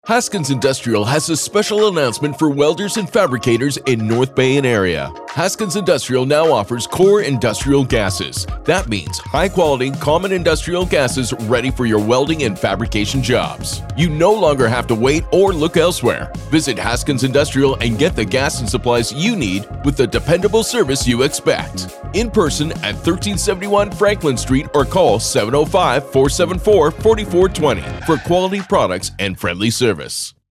Haskins Industrial has a special announcement for welders and fabricators in North Bay and area. Haskins Industrial now offers core industrial gases. That means high-quality, common industrial gases ready for your welding and fabrication jobs. You no longer have to wait or look elsewhere. Visit Haskins Industrial and get the gas and supplies you need with the dependable service you expect. In person at 1371 Franklin Street or call 705-474-4420 for quality products and friendly service.